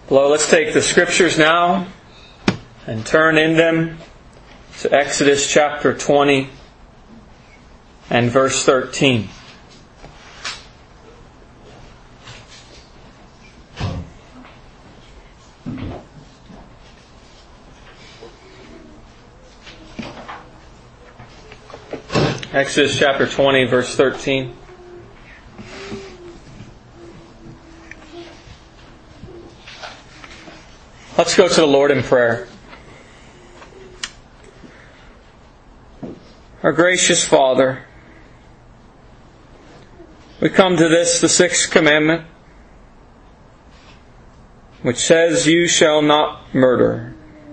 Well, let's take the Scriptures now and turn in them to Exodus chapter 20 and verse 13. Exodus chapter 20, verse 13. Let's go to the Lord in prayer. Our gracious Father, we come to this, the sixth commandment, which says, "You shall not murder."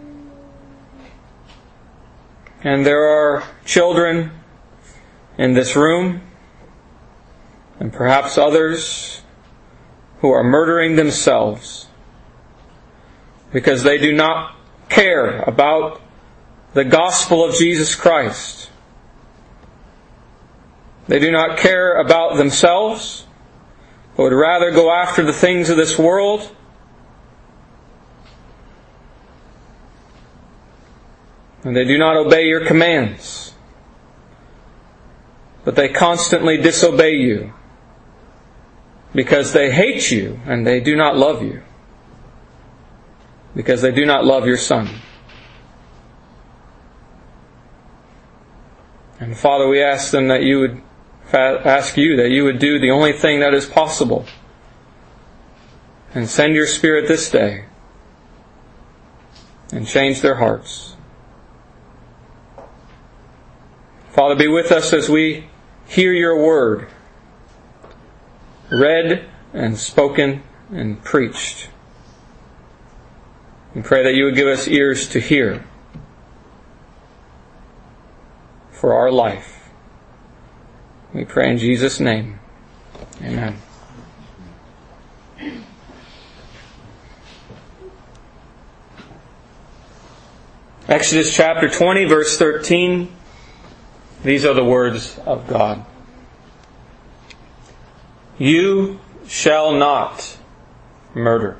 And there are children in this room, and perhaps others, who are murdering themselves because they do not care about the gospel of Jesus Christ. They do not care about themselves, but would rather go after the things of this world. And they do not obey your commands, but they constantly disobey you because they hate you and they do not love you, because they do not love your Son. And Father, we ask them that you would do the only thing that is possible, and send your Spirit this day and change their hearts. Father, be with us as we hear your word read and spoken and preached. We pray that you would give us ears to hear for our life. We pray in Jesus' name. Amen. Exodus chapter 20, verse 13. These are the words of God. You shall not murder.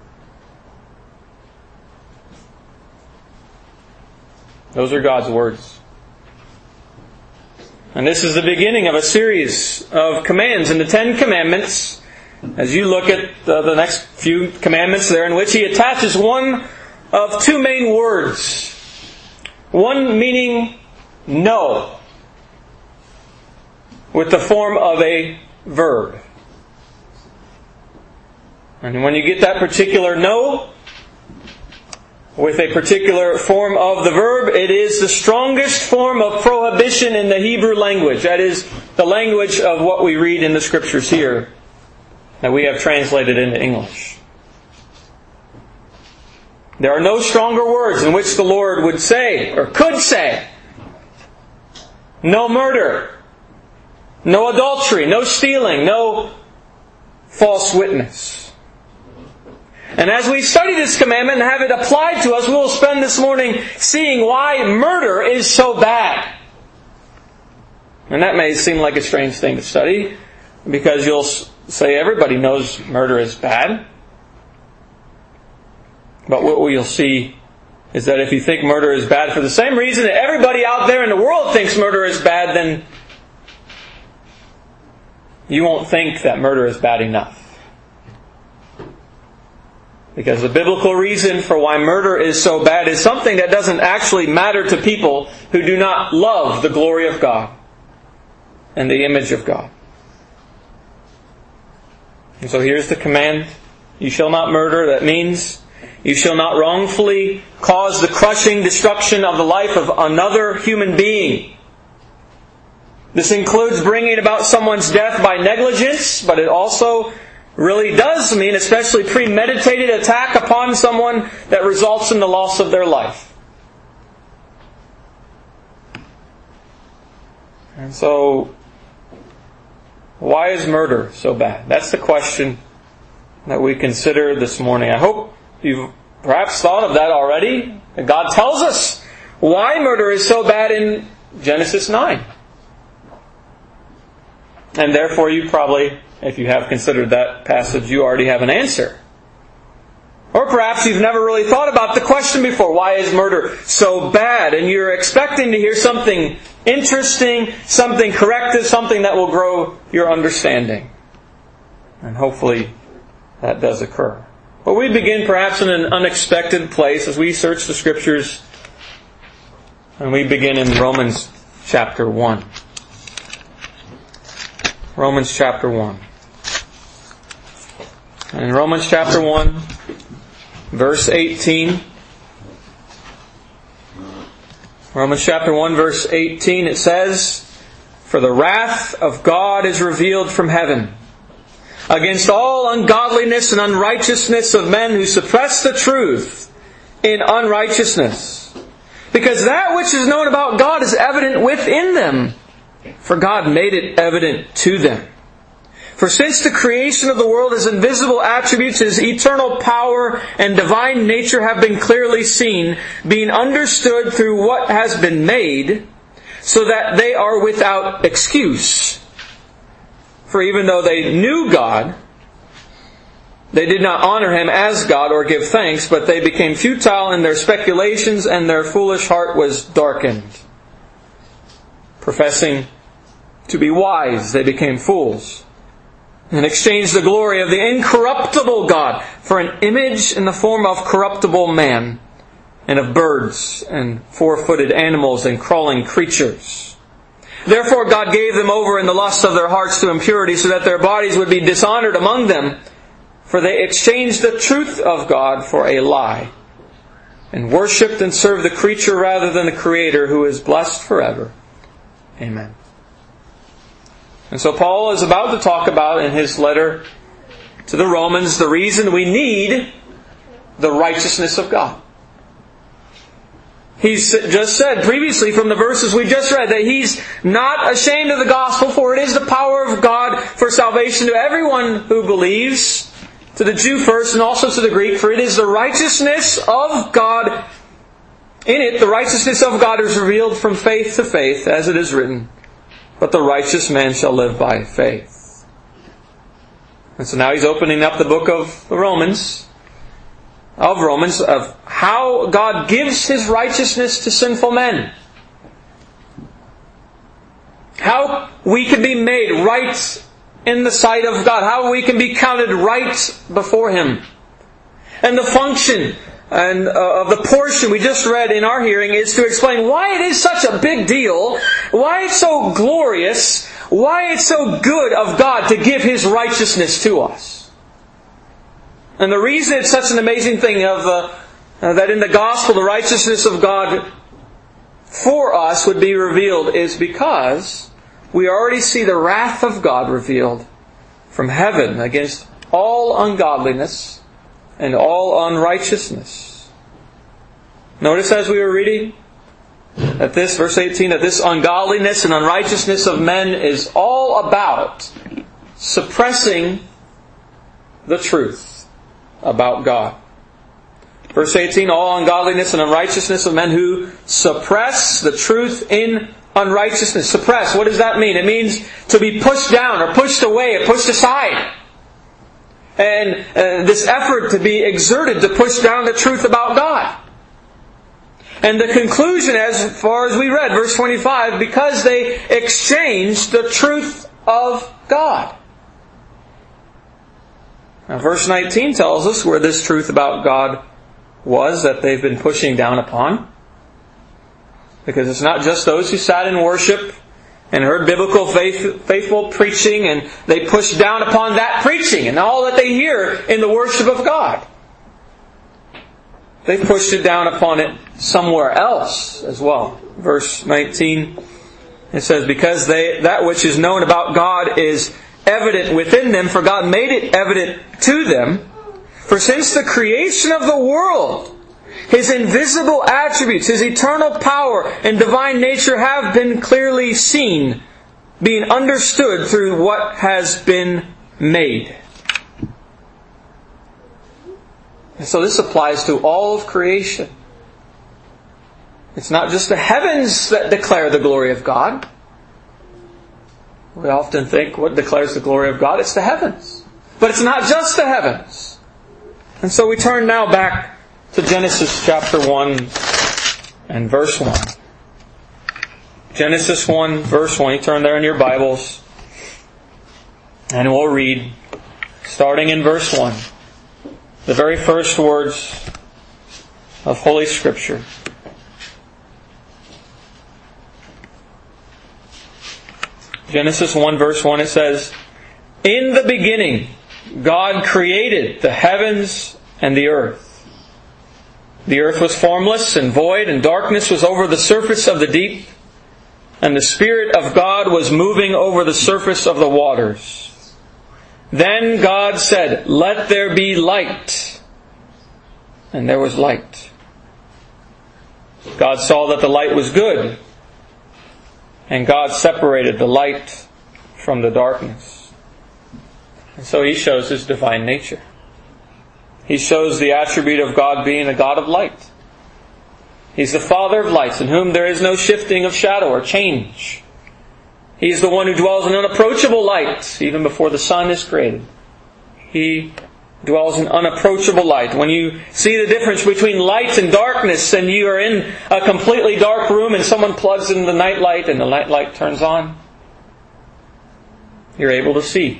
Those are God's words. And this is the beginning of a series of commands in the Ten Commandments. As you look at the next few commandments there, in which He attaches one of two main words. One meaning no, with the form of a verb. And when you get that particular no, with a particular form of the verb, it is the strongest form of prohibition in the Hebrew language. That is the language of what we read in the Scriptures here, that we have translated into English. There are no stronger words in which the Lord would say, or could say, no murder, no adultery, no stealing, no false witness. And as we study this commandment and have it applied to us, we will spend this morning seeing why murder is so bad. And that may seem like a strange thing to study, because you'll say everybody knows murder is bad. But what you'll see is that if you think murder is bad for the same reason that everybody out there in the world thinks murder is bad, then you won't think that murder is bad enough. Because the biblical reason for why murder is so bad is something that doesn't actually matter to people who do not love the glory of God and the image of God. And so here's the command. You shall not murder. That means you shall not wrongfully cause the crushing destruction of the life of another human being. This includes bringing about someone's death by negligence, but it also really does mean especially premeditated attack upon someone that results in the loss of their life. And so, why is murder so bad? That's the question that we consider this morning. I hope you've perhaps thought of that already. God tells us why murder is so bad in Genesis 9. And therefore you probably, if you have considered that passage, you already have an answer. Or perhaps you've never really thought about the question before, why is murder so bad? And you're expecting to hear something interesting, something corrective, something that will grow your understanding. And hopefully that does occur. But we begin perhaps in an unexpected place as we search the Scriptures. And we begin in Romans chapter 1. Romans chapter 1. In Romans chapter 1, verse 18. Romans chapter 1, verse 18, it says, "For the wrath of God is revealed from heaven against all ungodliness and unrighteousness of men who suppress the truth in unrighteousness. Because that which is known about God is evident within them, for God made it evident to them. For since the creation of the world, His invisible attributes, His eternal power and divine nature have been clearly seen, being understood through what has been made, so that they are without excuse. For even though they knew God, they did not honor Him as God or give thanks, but they became futile in their speculations, and their foolish heart was darkened. Professing to be wise, they became fools, and exchanged the glory of the incorruptible God for an image in the form of corruptible man, and of birds, and four-footed animals, and crawling creatures. Therefore God gave them over in the lust of their hearts to impurity, so that their bodies would be dishonored among them. For they exchanged the truth of God for a lie, and worshipped and served the creature rather than the Creator, who is blessed forever. Amen." And so Paul is about to talk about in his letter to the Romans the reason we need the righteousness of God. He's just said previously from the verses we just read that he's not ashamed of the gospel, for it is the power of God for salvation to everyone who believes, to the Jew first and also to the Greek, for it is the righteousness of God. In it, the righteousness of God is revealed from faith to faith, as it is written, "But the righteous man shall live by faith." And so now he's opening up the book of Romans, of how God gives His righteousness to sinful men. How we can be made right in the sight of God. How we can be counted right before Him. And the function of the portion we just read in our hearing is to explain why it is such a big deal, why it's so glorious, why it's so good of God to give His righteousness to us. And the reason it's such an amazing thing that in the gospel the righteousness of God for us would be revealed is because we already see the wrath of God revealed from heaven against all ungodliness and all unrighteousness. Notice as we were reading that this, verse 18, that this ungodliness and unrighteousness of men is all about suppressing the truth about God. Verse 18, all ungodliness and unrighteousness of men who suppress the truth in unrighteousness. Suppress, what does that mean? It means to be pushed down or pushed away or pushed aside. And this effort to be exerted to push down the truth about God. And the conclusion, as far as we read, verse 25, because they exchanged the truth of God. Now, verse 19 tells us where this truth about God was that they've been pushing down upon. Because it's not just those who sat in worship and heard biblical faithful preaching, and they pushed down upon that preaching and all that they hear in the worship of God. They pushed it down upon it somewhere else as well. Verse 19, it says, because that which is known about God is evident within them, for God made it evident to them. For since the creation of the world, His invisible attributes, His eternal power and divine nature have been clearly seen, being understood through what has been made. And so this applies to all of creation. It's not just the heavens that declare the glory of God. We often think, what declares the glory of God? It's the heavens. But it's not just the heavens. And so we turn now back to Genesis chapter 1 and verse 1. Genesis 1, verse 1. You turn there in your Bibles. And we'll read, starting in verse 1, the very first words of Holy Scripture. Genesis 1, verse 1, it says, "In the beginning, God created the heavens and the earth. The earth was formless and void, and darkness was over the surface of the deep, and the Spirit of God was moving over the surface of the waters. Then God said, 'Let there be light.' And there was light. God saw that the light was good, and God separated the light from the darkness." And so He shows His divine nature. He shows the attribute of God being a God of light. He's the Father of lights, in whom there is no shifting of shadow or change. He is the one who dwells in unapproachable light, even before the sun is created. He dwells in unapproachable light. When you see the difference between light and darkness, and you are in a completely dark room and someone plugs in the night light and the night light turns on, you're able to see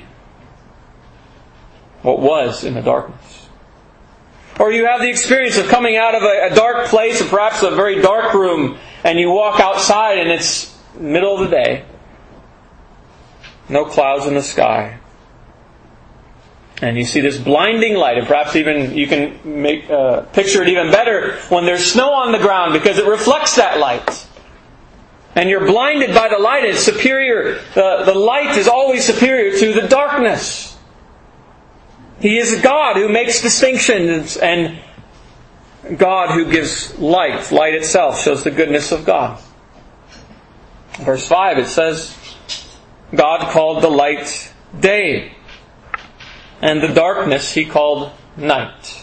what was in the darkness. Or you have the experience of coming out of a dark place, or perhaps a very dark room, and you walk outside and it's middle of the day. No clouds in the sky. And you see this blinding light, and perhaps even you can picture it even better when there's snow on the ground, because it reflects that light. And you're blinded by the light. It's superior. The light is always superior to the darkness. He is God who makes distinctions, and God who gives light. Light itself shows the goodness of God. Verse 5, it says, God called the light day, and the darkness He called night.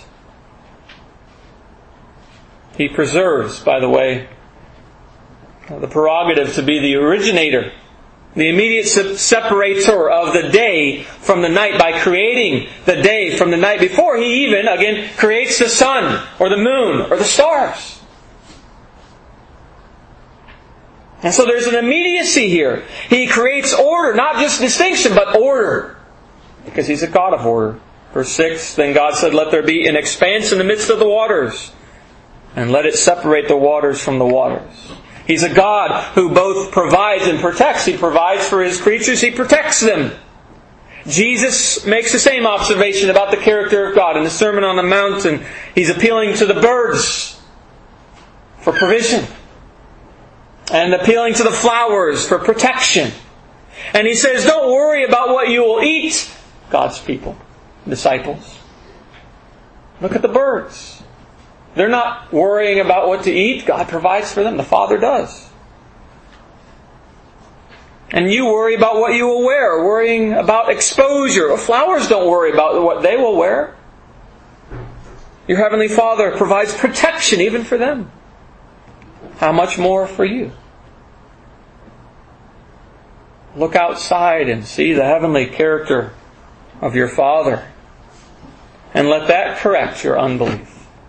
He preserves, by the way, the prerogative to be the originator, the immediate separator of the day from the night, by creating the day from the night before He even, again, creates the sun or the moon or the stars. And so there's an immediacy here. He creates order, not just distinction, but order, because He's a God of order. Verse 6, then God said, "Let there be an expanse in the midst of the waters, and let it separate the waters from the waters." He's a God who both provides and protects. He provides for His creatures. He protects them. Jesus makes the same observation about the character of God in the Sermon on the Mount, and He's appealing to the birds for provision, and appealing to the flowers for protection. And He says, don't worry about what you will eat, God's people, disciples. Look at the birds. They're not worrying about what to eat. God provides for them. The Father does. And you worry about what you will wear, worrying about exposure. Flowers don't worry about what they will wear. Your Heavenly Father provides protection even for them. How much more for you? Look outside and see the heavenly character of your Father, and let that correct your unbelief.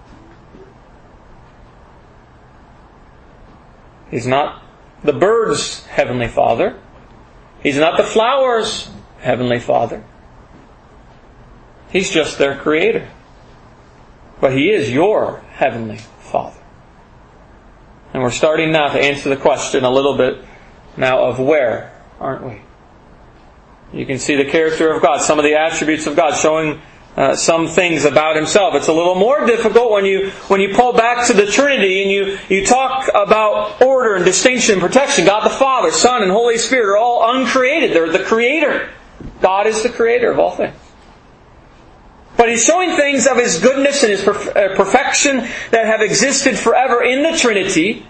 He's not the bird's Heavenly Father. He's not the flower's Heavenly Father. He's just their Creator. But He is your Heavenly Father. And we're starting now to answer the question a little bit now of where, aren't we? You can see the character of God, some of the attributes of God, showing some things about Himself. It's a little more difficult when you pull back to the Trinity and you talk about order and distinction and protection. God the Father, Son, and Holy Spirit are all uncreated. They're the Creator. God is the Creator of all things. But He's showing things of His goodness and His perfection that have existed forever in the Trinity.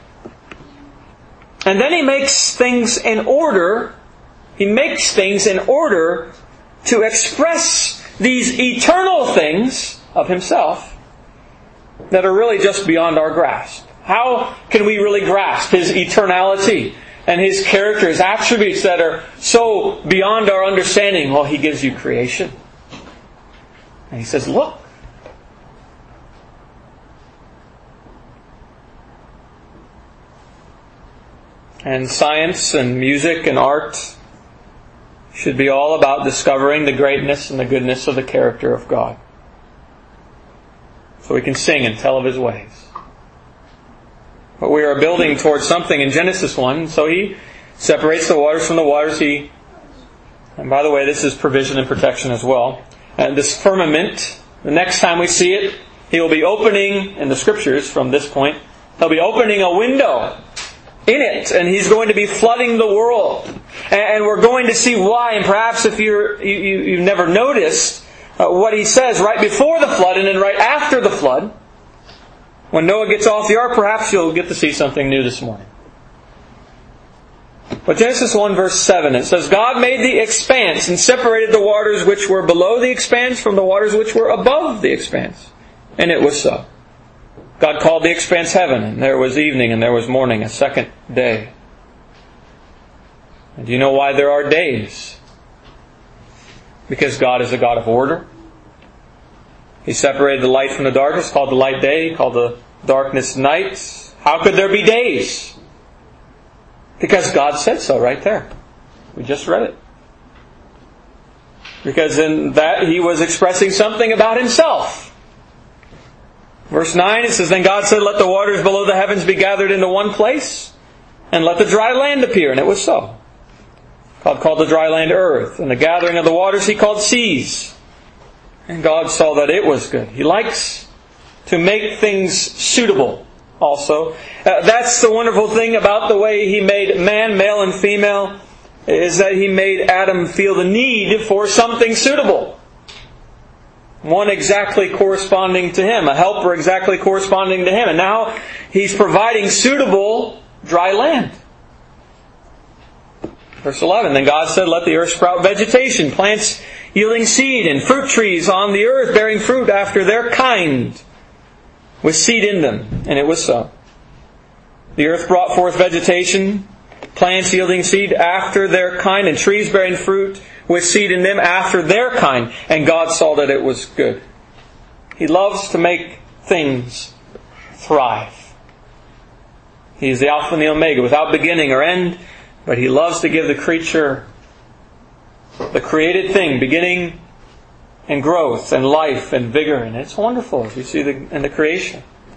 And then He makes things in order. He makes things in order to express these eternal things of Himself that are really just beyond our grasp. How can we really grasp His eternality and His character, His attributes that are so beyond our understanding? Well, He gives you creation. And He says, look, And science and music and art should be all about discovering the greatness and the goodness of the character of God, so we can sing and tell of His ways. But we are building towards something in Genesis 1, so He separates the waters from the waters. And by the way, this is provision and protection as well. And this firmament, the next time we see it, He will be opening, in the Scriptures from this point, He'll be opening a window in it, and He's going to be flooding the world. And we're going to see why. And perhaps if you've never noticed what He says right before the flood and then right after the flood, when Noah gets off the ark, perhaps you'll get to see something new this morning. But Genesis 1 verse 7, it says, God made the expanse and separated the waters which were below the expanse from the waters which were above the expanse. And it was so. God called the expanse heaven, and there was evening and there was morning, a second day. And do you know why there are days? Because God is a God of order. He separated the light from the darkness, called the light day, called the darkness night. How could there be days? Because God said so right there. We just read it. Because in that He was expressing something about Himself. Verse 9, it says, Then God said, Let the waters below the heavens be gathered into one place, and let the dry land appear. And it was so. God called the dry land earth, and the gathering of the waters He called seas. And God saw that it was good. He likes to make things suitable also. That's the wonderful thing about the way He made man, male and female, is that He made Adam feel the need for something suitable. One exactly corresponding to him, a helper exactly corresponding to him. And now He's providing suitable dry land. Verse 11, Then God said, Let the earth sprout vegetation, plants yielding seed, and fruit trees on the earth bearing fruit after their kind, with seed in them. And it was so. The earth brought forth vegetation, plants yielding seed after their kind, and trees bearing fruit with seed in them after their kind. And God saw that it was good. He loves to make things thrive. He is the Alpha and the Omega, without beginning or end. But He loves to give the creature, the created thing, beginning and growth and life and vigor. And it's wonderful as we see in the creation.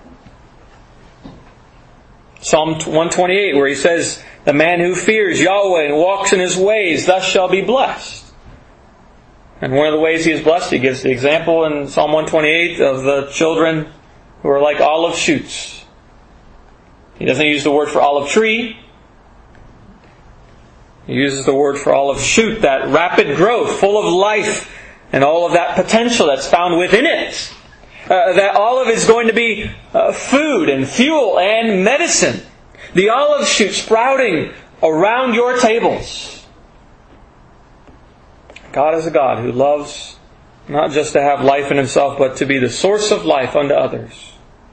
Psalm 128, where He says, The man who fears Yahweh and walks in His ways, thus shall be blessed. And one of the ways He is blessed, He gives the example in Psalm 128 of the children who are like olive shoots. He doesn't use the word for olive tree. He uses the word for olive shoot, that rapid growth, full of life, and all of that potential that's found within it. That olive is going to be food and fuel and medicine. The olive shoot sprouting around your tables. God is a God who loves not just to have life in Himself, but to be the source of life unto others.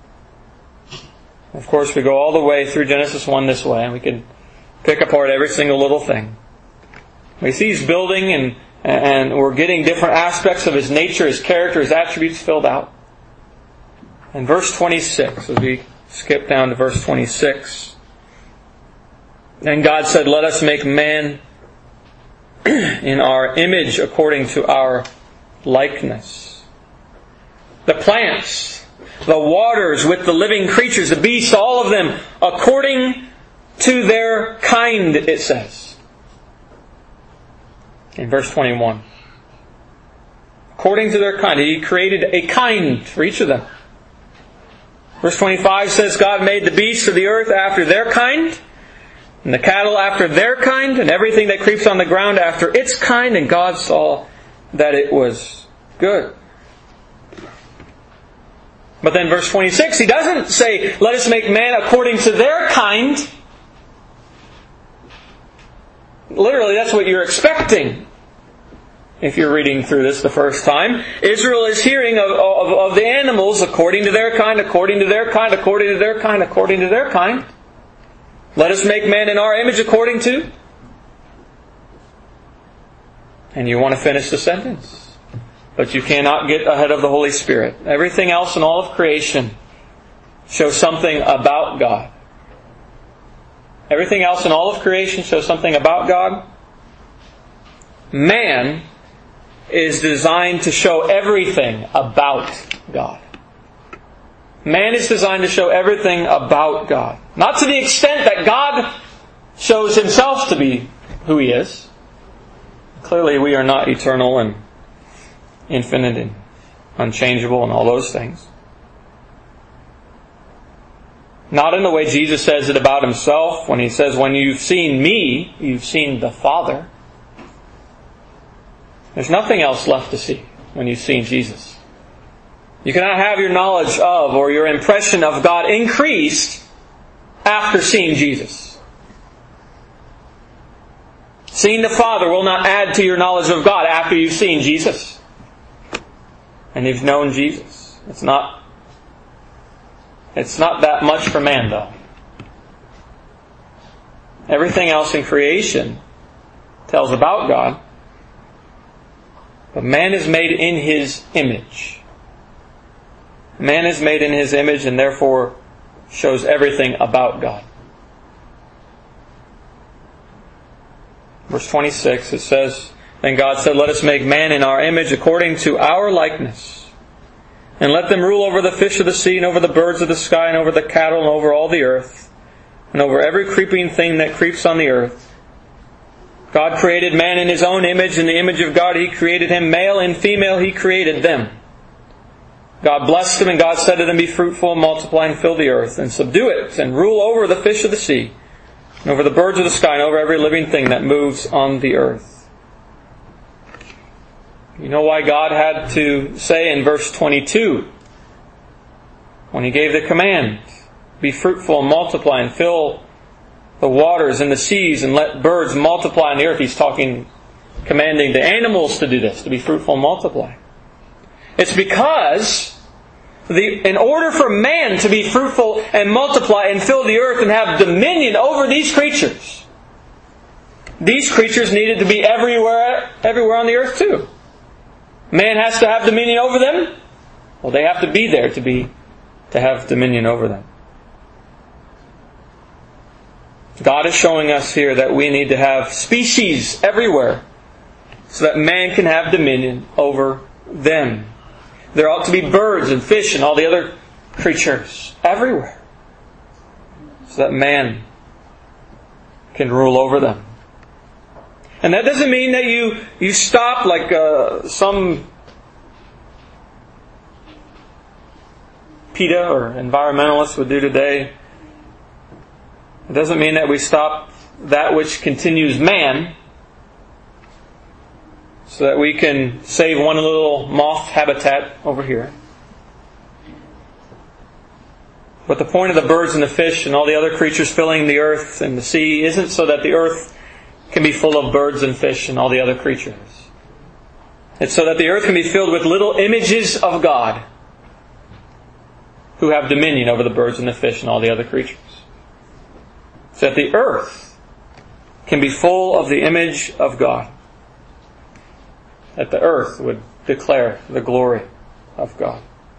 Of course, we go all the way through Genesis 1 this way, and we can pick apart every single little thing. We see He's building, and we're getting different aspects of His nature, His character, His attributes filled out. And verse 26, as we skip down to verse 26. And God said, Let us make man in our image according to our likeness. The plants, the waters with the living creatures, the beasts, all of them according to their kind, it says. In verse 21. According to their kind. He created a kind for each of them. Verse 25 says, God made the beasts of the earth after their kind, and the cattle after their kind, and everything that creeps on the ground after its kind, and God saw that it was good. But then verse 26, He doesn't say, Let us make man according to their kind. Literally, that's what you're expecting if you're reading through this the first time. Israel is hearing of the animals according to their kind, according to their kind, according to their kind, according to their kind. Let us make man in our image according to. And you want to finish the sentence. But you cannot get ahead of the Holy Spirit. Everything else in all of creation shows something about God. Everything else in all of creation shows something about God. Man is designed to show everything about God. Man is designed to show everything about God. Not to the extent that God shows Himself to be who He is. Clearly we are not eternal and infinite and unchangeable and all those things. Not in the way Jesus says it about Himself when He says, when you've seen me, you've seen the Father. There's nothing else left to see when you've seen Jesus. You cannot have your knowledge of or your impression of God increased after seeing Jesus. Seeing the Father will not add to your knowledge of God after you've seen Jesus. And you've known Jesus. It's not that much for man, though. Everything else in creation tells about God. But man is made in His image. Man is made in His image and therefore shows everything about God. Verse 26, it says, Then God said, Let us make man in our image according to our likeness. And let them rule over the fish of the sea, and over the birds of the sky, and over the cattle, and over all the earth, and over every creeping thing that creeps on the earth. God created man in His own image. In the image of God He created him. Male and female He created them. God blessed them, and God said to them, Be fruitful and multiply and fill the earth, and subdue it, and rule over the fish of the sea, and over the birds of the sky, and over every living thing that moves on the earth. You know why God had to say in verse 22, when He gave the command, Be fruitful and multiply and fill the waters and the seas and let birds multiply on the earth. He's commanding the animals to do this, to be fruitful and multiply. It's because in order for man to be fruitful and multiply and fill the earth and have dominion over these creatures needed to be everywhere on the earth too. Man has to have dominion over them. Well, they have to be there to have dominion over them. God is showing us here that we need to have species everywhere so that man can have dominion over them. There ought to be birds and fish and all the other creatures everywhere so that man can rule over them. And that doesn't mean that you stop like some PETA or environmentalists would do today. It doesn't mean that we stop that which continues man so that we can save one little moth habitat over here. But the point of the birds and the fish and all the other creatures filling the earth and the sea isn't so that the earth can be full of birds and fish and all the other creatures. It's so that the earth can be filled with little images of God who have dominion over the birds and the fish and all the other creatures. So that the earth can be full of the image of God. That the earth would declare the glory of God.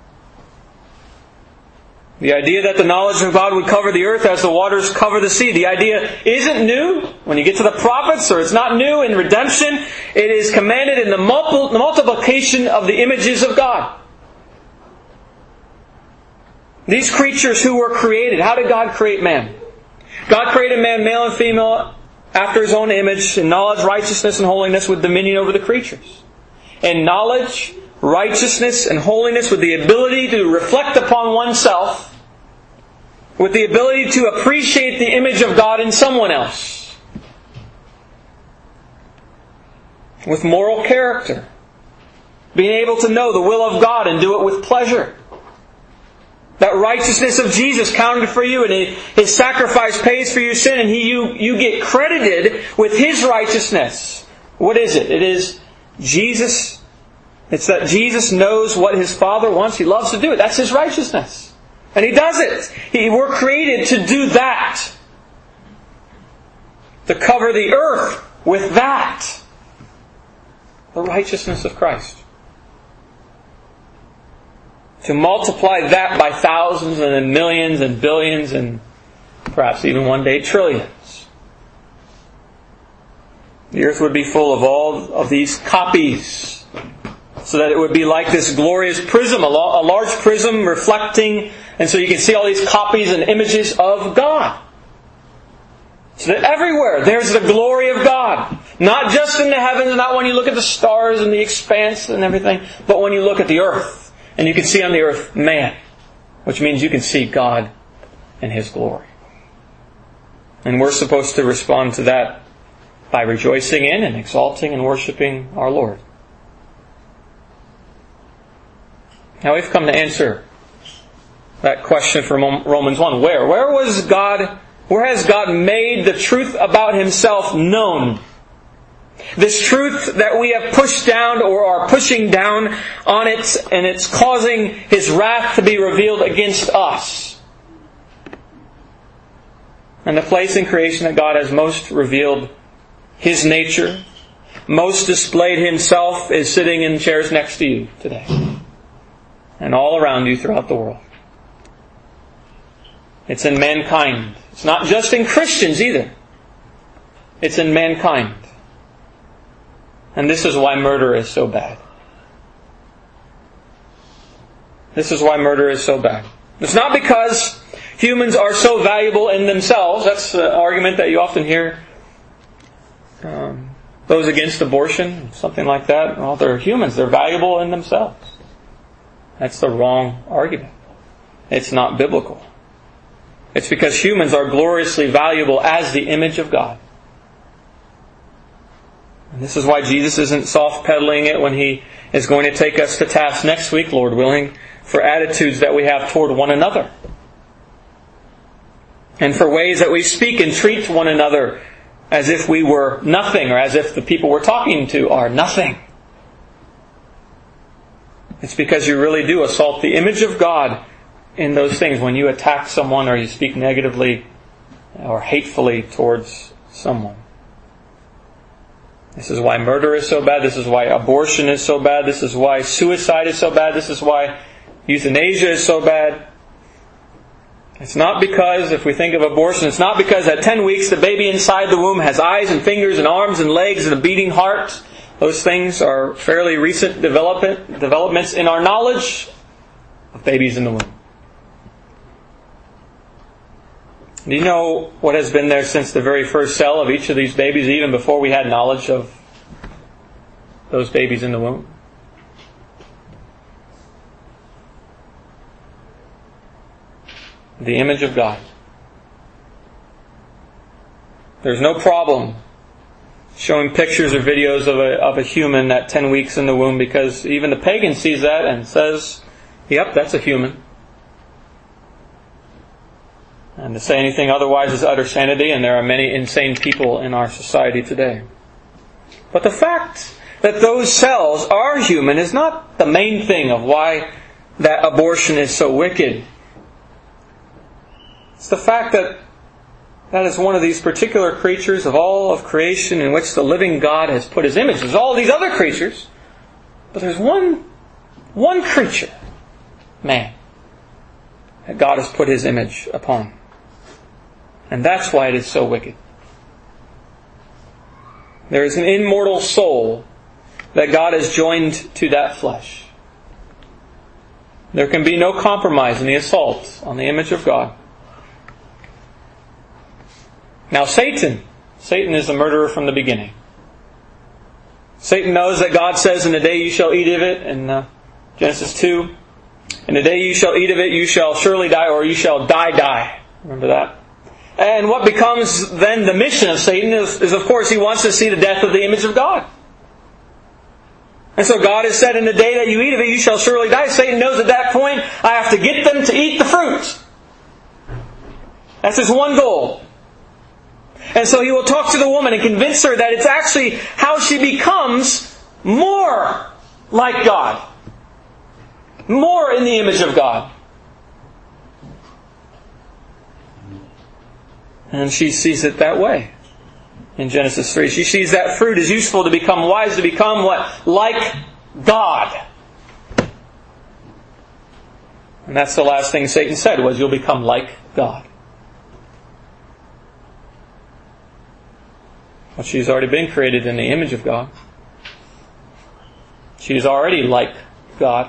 The idea that the knowledge of God would cover the earth as the waters cover the sea. The idea isn't new when you get to the prophets, or it's not new in redemption. It is commanded in the multiplication of the images of God. These creatures who were created, how did God create man? God created man, male and female, after His own image, in knowledge, righteousness, and holiness, with dominion over the creatures. In knowledge, righteousness, and holiness, with the ability to reflect upon oneself, with the ability to appreciate the image of God in someone else. With moral character. Being able to know the will of God and do it with pleasure. That righteousness of Jesus counted for you, and His sacrifice pays for your sin, and you get credited with His righteousness. What is it? It is Jesus. It's that Jesus knows what His Father wants. He loves to do it. That's His righteousness. And He does it. We're created to do that. To cover the earth with that. The righteousness of Christ. To multiply that by thousands and then millions and billions and perhaps even one day trillions. The earth would be full of all of these copies, so that it would be like this glorious prism, a large prism reflecting, and so you can see all these copies and images of God. So that everywhere there's the glory of God. Not just in the heavens, not when you look at the stars and the expanse and everything, but when you look at the earth. And you can see on the earth man, which means you can see God and His glory. And we're supposed to respond to that by rejoicing in and exalting and worshiping our Lord. Now we've come to answer that question from Romans 1. Where has God made the truth about Himself known? This truth that we have pushed down or are pushing down on it, and it's causing His wrath to be revealed against us. And the place in creation that God has most revealed His nature, most displayed Himself, is sitting in chairs next to you today. And all around you throughout the world. It's in mankind. It's not just in Christians either. It's in mankind. And this is why murder is so bad. This is why murder is so bad. It's not because humans are so valuable in themselves. That's an argument that you often hear. Those against abortion, something like that. Well, they're humans. They're valuable in themselves. That's the wrong argument. It's not biblical. It's because humans are gloriously valuable as the image of God. And this is why Jesus isn't soft-pedaling it when He is going to take us to task next week, Lord willing, for attitudes that we have toward one another. And for ways that we speak and treat one another as if we were nothing, or as if the people we're talking to are nothing. It's because you really do assault the image of God in those things when you attack someone or you speak negatively or hatefully towards someone. This is why murder is so bad. This is why abortion is so bad. This is why suicide is so bad. This is why euthanasia is so bad. It's not because, if we think of abortion, it's not because at 10 weeks the baby inside the womb has eyes and fingers and arms and legs and a beating heart. Those things are fairly recent developments in our knowledge of babies in the womb. Do you know what has been there since the very first cell of each of these babies, even before we had knowledge of those babies in the womb? The image of God. There's no problem showing pictures or videos of a human at 10 weeks in the womb, because even the pagan sees that and says, yep, that's a human. And to say anything otherwise is utter sanity, and there are many insane people in our society today. But the fact that those cells are human is not the main thing of why that abortion is so wicked. It's the fact that that is one of these particular creatures of all of creation in which the living God has put His image. There's all these other creatures, but there's one creature, man, that God has put His image upon. And that's why it is so wicked. There is an immortal soul that God has joined to that flesh. There can be no compromise in the assault on the image of God. Now Satan is a murderer from the beginning. Satan knows that God says, in the day you shall eat of it, in Genesis 2, in the day you shall eat of it, you shall surely die, or you shall die. Remember that? And what becomes then the mission of Satan is of course, he wants to see the death of the image of God. And so God has said, in the day that you eat of it, you shall surely die. Satan knows at that point, I have to get them to eat the fruit. That's his one goal. And so he will talk to the woman and convince her that it's actually how she becomes more like God. More in the image of God. And she sees it that way. In Genesis 3. She sees that fruit is useful to become wise, to become what? Like God. And that's the last thing Satan said, was you'll become like God. Well, she's already been created in the image of God. She's already like God.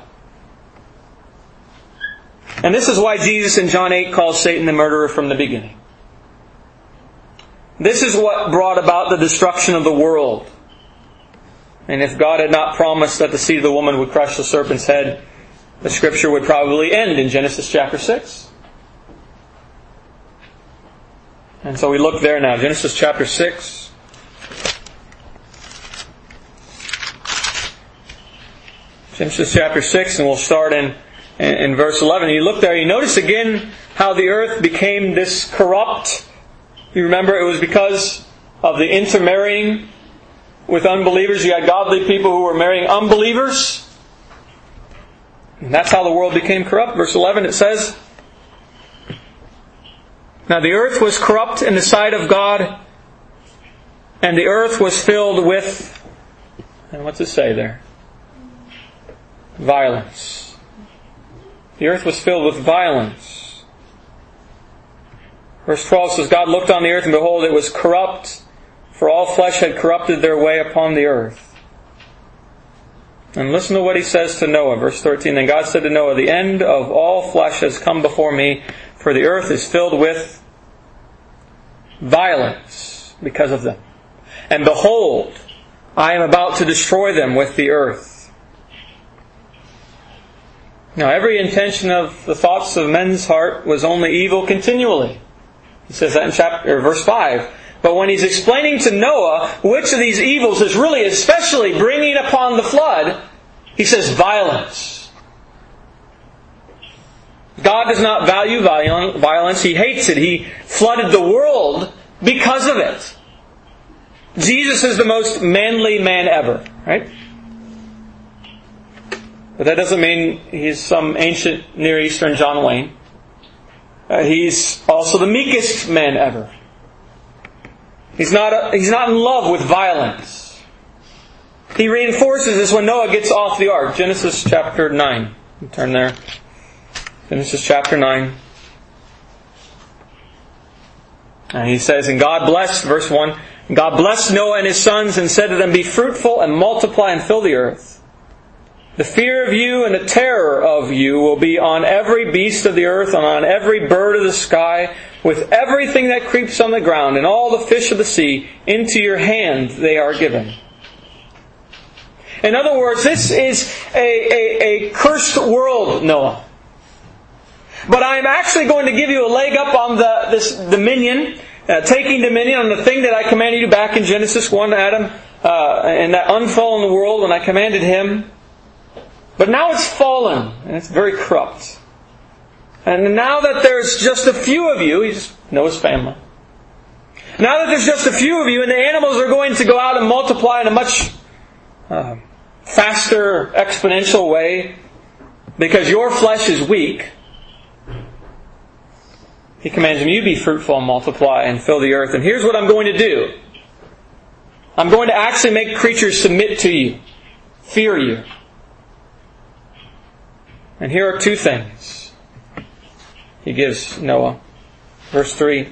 And this is why Jesus in John 8 calls Satan the murderer from the beginning. This is what brought about the destruction of the world. And if God had not promised that the seed of the woman would crush the serpent's head, the Scripture would probably end in Genesis chapter 6. And so we look there now. Genesis chapter 6. Genesis chapter 6, and we'll start in verse 11. You look there, you notice again how the earth became this corrupt. You remember it was because of the intermarrying with unbelievers. You had godly people who were marrying unbelievers. And that's how the world became corrupt. Verse 11 it says, "Now the earth was corrupt in the sight of God, and the earth was filled with," and what's it say there? Violence. The earth was filled with violence. Verse 12 says, "God looked on the earth, and behold, it was corrupt, for all flesh had corrupted their way upon the earth." And listen to what He says to Noah. Verse 13, "Then God said to Noah, the end of all flesh has come before me, for the earth is filled with violence because of them. And behold, I am about to destroy them with the earth." Now every intention of the thoughts of men's heart was only evil continually. He says that in verse 5. But when He's explaining to Noah which of these evils is really especially bringing upon the flood, He says violence. God does not value violence. He hates it. He flooded the world because of it. Jesus is the most manly man ever, right? But that doesn't mean He's some ancient Near Eastern John Wayne. He's also the meekest man ever. He's not in love with violence. He reinforces this when Noah gets off the ark. Genesis chapter 9. Turn there. Genesis chapter 9. And he says, "And God blessed," verse 1, "God blessed Noah and his sons and said to them, be fruitful and multiply and fill the earth. The fear of you and the terror of you will be on every beast of the earth and on every bird of the sky, with everything that creeps on the ground, and all the fish of the sea. Into your hand they are given." In other words, this is a cursed world, Noah. But I'm actually going to give you a leg up on this dominion, taking dominion on the thing that I commanded you back in Genesis 1, Adam, in that unfallen world when I commanded him. But now it's fallen, and it's very corrupt. And now that there's just a few of you, he's Noah's family. Now that there's just a few of you, and the animals are going to go out and multiply in a much faster, exponential way, because your flesh is weak, He commands them, you be fruitful and multiply and fill the earth. And here's what I'm going to do. I'm going to actually make creatures submit to you, fear you. And here are two things He gives Noah. Verse 3.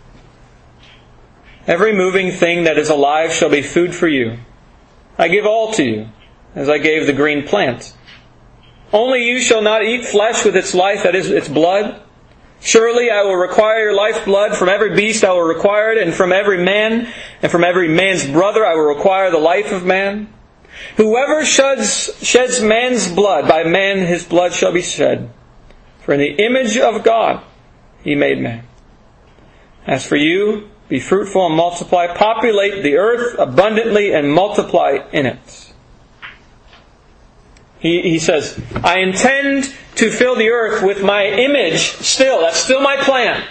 "Every moving thing that is alive shall be food for you. I give all to you, as I gave the green plant. Only you shall not eat flesh with its life, that is, its blood. Surely I will require your lifeblood. From every beast I will require it, and from every man, and from every man's brother I will require the life of man. Whoever sheds man's blood, by man his blood shall be shed. For in the image of God He made man. As for you, be fruitful and multiply, populate the earth abundantly and multiply in it." He says, I intend to fill the earth with my image still. That's still my plan.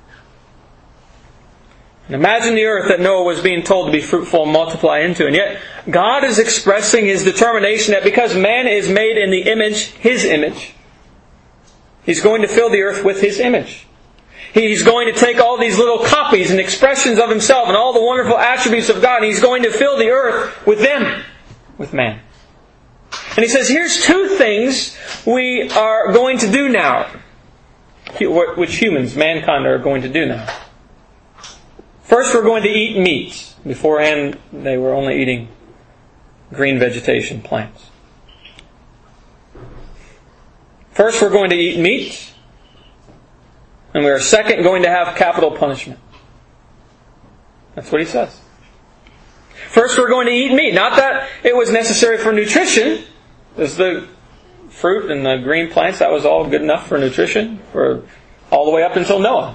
And imagine the earth that Noah was being told to be fruitful and multiply into. And yet, God is expressing His determination that because man is made in the image, His image, He's going to fill the earth with His image. He's going to take all these little copies and expressions of Himself and all the wonderful attributes of God, and He's going to fill the earth with them, with man. And He says, here's two things we are going to do now, which humans, mankind, are going to do now. First, we're going to eat meat. Beforehand, they were only eating green vegetation, plants. First, we're going to eat meat. And we are second going to have capital punishment. That's what he says. First, we're going to eat meat. Not that it was necessary for nutrition. There's the fruit and the green plants. That was all good enough for nutrition for all the way up until Noah.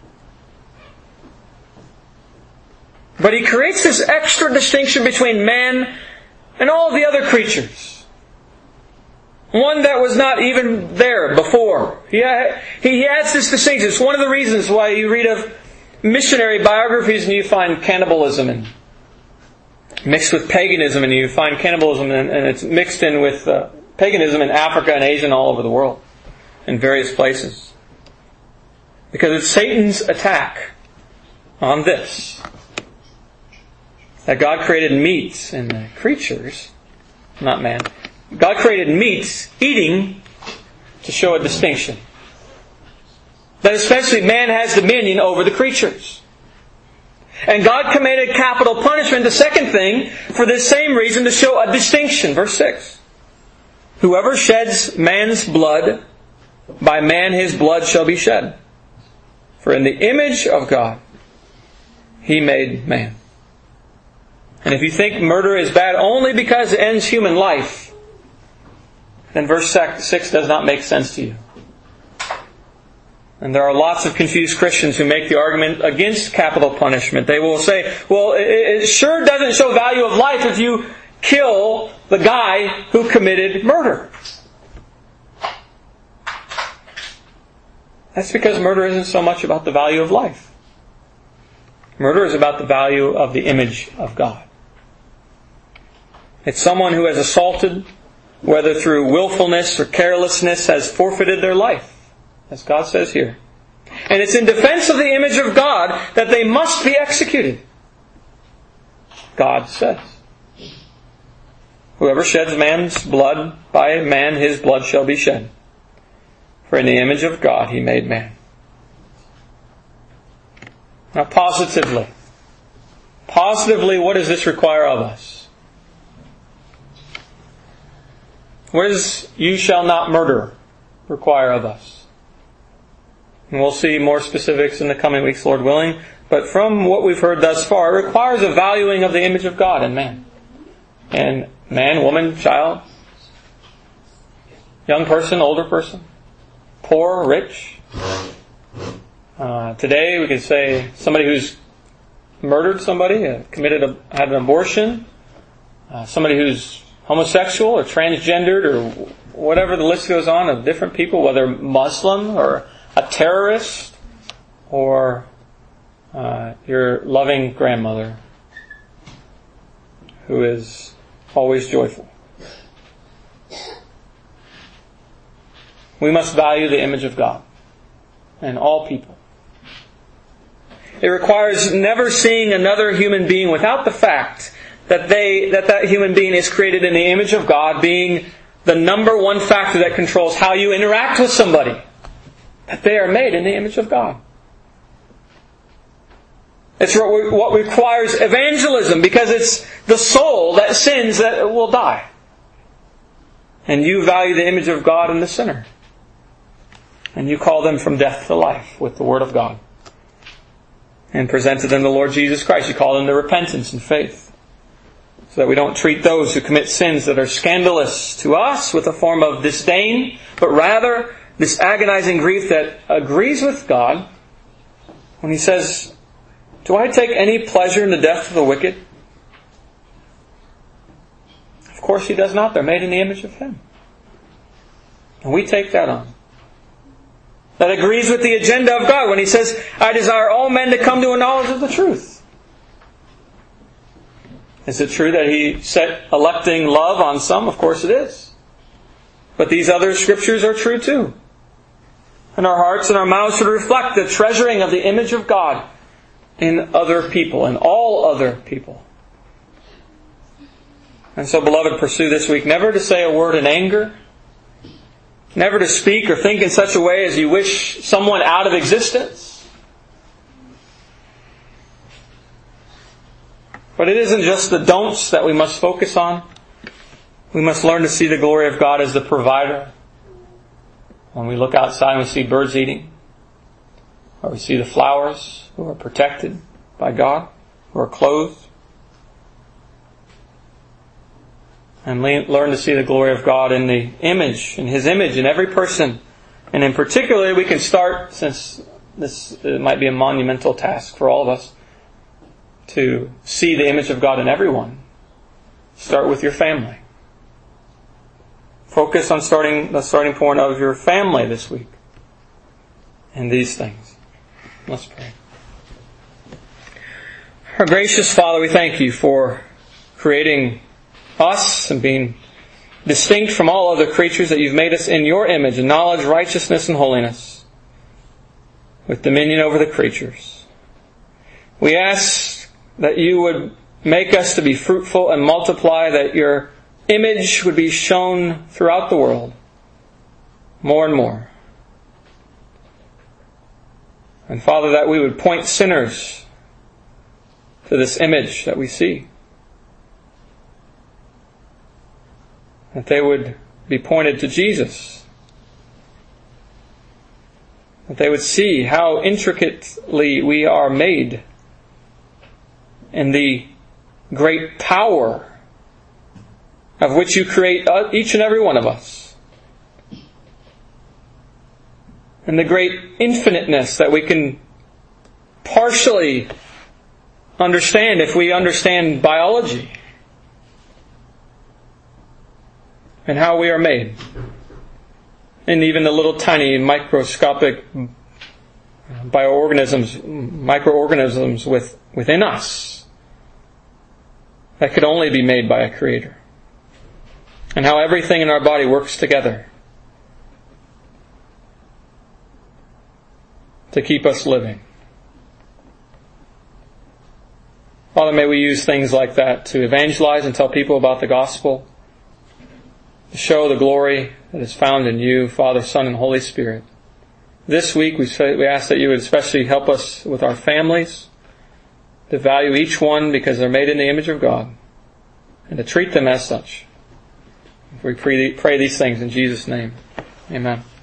But he creates this extra distinction between man and all the other creatures. One that was not even there before. He adds this distinction. It's one of the reasons why you read of missionary biographies and you find cannibalism and mixed with paganism, and you find cannibalism and it's mixed in with paganism in Africa and Asia and all over the world in various places. Because it's Satan's attack on this. That God created meats and creatures, not man. God created meats, eating, to show a distinction. That especially man has dominion over the creatures. And God commanded capital punishment, the second thing, for this same reason, to show a distinction. Verse 6. Whoever sheds man's blood, by man his blood shall be shed. For in the image of God, He made man. And if you think murder is bad only because it ends human life, then verse 6 does not make sense to you. And there are lots of confused Christians who make the argument against capital punishment. They will say, well, it sure doesn't show value of life if you kill the guy who committed murder. That's because murder isn't so much about the value of life. Murder is about the value of the image of God. It's someone who has assaulted, whether through willfulness or carelessness, has forfeited their life, as God says here. And it's in defense of the image of God that they must be executed. God says, whoever sheds man's blood, by man his blood shall be shed. For in the image of God He made man. Now positively, what does this require of us? What does "you shall not murder" require of us? And we'll see more specifics in the coming weeks, Lord willing. But from what we've heard thus far, it requires a valuing of the image of God in man. And man, woman, child, young person, older person, poor, rich. Today we could say somebody who's murdered somebody, had an abortion, somebody who's homosexual or transgendered or whatever, the list goes on of different people, whether Muslim or a terrorist or your loving grandmother who is always joyful. We must value the image of God in all people. It requires never seeing another human being without the fact that human being is created in the image of God being the number one factor that controls how you interact with somebody. That they are made in the image of God. It's what requires evangelism, because it's the soul that sins that will die. And you value the image of God in the sinner. And you call them from death to life with the Word of God. And present to them the Lord Jesus Christ. You call them to repentance and faith. So that we don't treat those who commit sins that are scandalous to us with a form of disdain, but rather this agonizing grief that agrees with God when He says, "Do I take any pleasure in the death of the wicked?" Of course He does not. They're made in the image of Him. And we take that on. That agrees with the agenda of God when He says, "I desire all men to come to a knowledge of the truth." Is it true that He set electing love on some? Of course it is. But these other scriptures are true too. And our hearts and our mouths should reflect the treasuring of the image of God in other people, in all other people. And so, beloved, pursue this week never to say a word in anger, never to speak or think in such a way as you wish someone out of existence. But it isn't just the don'ts that we must focus on. We must learn to see the glory of God as the provider. When we look outside and we see birds eating, or we see the flowers who are protected by God, who are clothed, and learn to see the glory of God in the image, in His image in every person. And in particular, we can start, since this might be a monumental task for all of us, to see the image of God in everyone. Start with your family. Focus on the starting point of your family this week. And these things. Let's pray. Our gracious Father, we thank You for creating us and being distinct from all other creatures, that You've made us in Your image, in knowledge, righteousness, and holiness, with dominion over the creatures. We ask that You would make us to be fruitful and multiply, that Your image would be shown throughout the world more and more. And Father, that we would point sinners to this image that we see. That they would be pointed to Jesus. That they would see how intricately we are made, and the great power of which You create each and every one of us. And the great infiniteness that we can partially understand if we understand biology. And how we are made. And even the little tiny microscopic microorganisms within us that could only be made by a Creator. And how everything in our body works together to keep us living. Father, may we use things like that to evangelize and tell people about the gospel, to show the glory that is found in You, Father, Son, and Holy Spirit. This week we ask that You would especially help us with our families, to value each one because they're made in the image of God, and to treat them as such. We pray these things in Jesus' name. Amen.